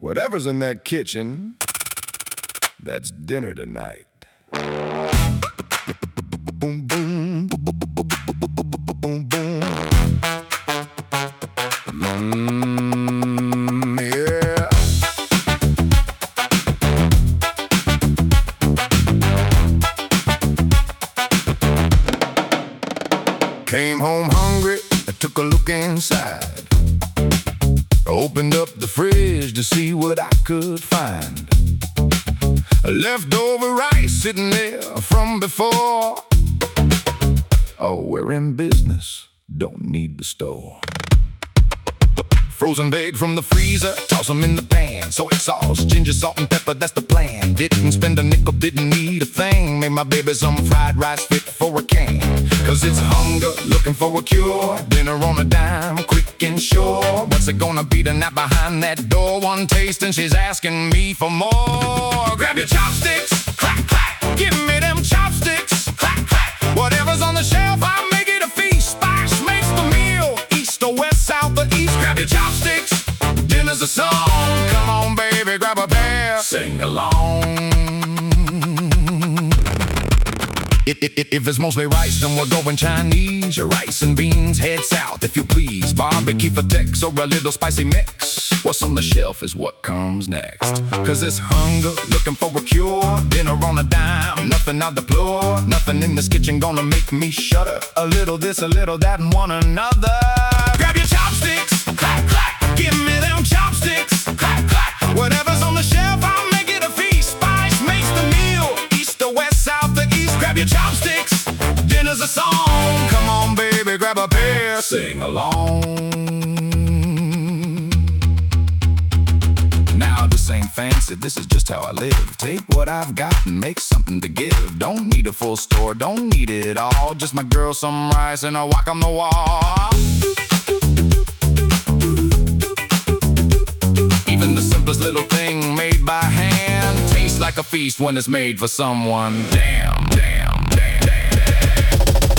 Whatever's in that kitchen, that's dinner tonight. Boom, boom, boom, boom, boom. Yeah. Came home hungry, I took a look inside. Opened up the fridge to see what I could find. Leftover rice sitting there from before. Oh, we're in business, don't need the store. Frozen egg from the freezer, toss them in the pan. Soy sauce, ginger, salt, and pepper, that's the plan. Didn't spend a nickel, didn't need a thing. Made my baby some fried rice fit for a can. Cause it's hunger, looking for a cure. Dinner on a dime, quick and sure. What's it gonna be tonight behind that door? One taste and she's asking me for more. Grab your chopsticks, clack, clack. Give me them chopsticks, clack, clack. Whatever's on the shelf, I'll make it a feast. Spice makes the meal, east or west, south or east. Grab your chopsticks, dinner's a song. Come on, baby, grab a pair, sing along. If it's mostly rice, then we're going Chinese. Your rice and beans, head south if you please. Barbecue for Tex or a little spicy mix. What's on the shelf is what comes next. Cause it's hunger, looking for a cure. Dinner on a dime, nothing I'll deplore. Nothing in this kitchen gonna make me shudder. A little this, a little that, and one another. Grab your chopsticks, clack, clack. Give me them chopsticks, clack, clack. Whatever's on the shelf, I'll make it a feast. Spice makes the meal, east or west, south or east. Grab your chopsticks, dinner's a song. Come on, baby, grab a pair, sing along. Now this ain't fancy, this is just how I live. Take what I've got and make something to give. Don't need a full store, don't need it all. Just my girl, some rice, and a wok on the wall. Even the simplest little thing made by hand tastes like a feast when it's made for someone. Damn, damn, damn, damn, damn.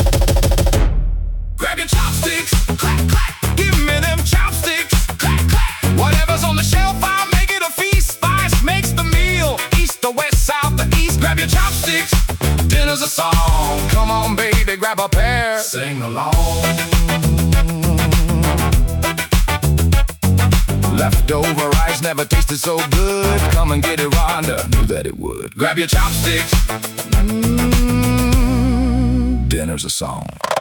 Grab your chopsticks, clack, clack. Give me them chopsticks, clack, clack. Whatever's on the shelf, I'll make it a feast. Spice makes the meal, east or west, south or east. Grab your chopsticks, dinner's a song. Come on, baby, grab a pair, sing along. Leftover rice never tasted so good. Come and get it, Rhonda, knew that it would. Grab your chopsticks, dinner's a song.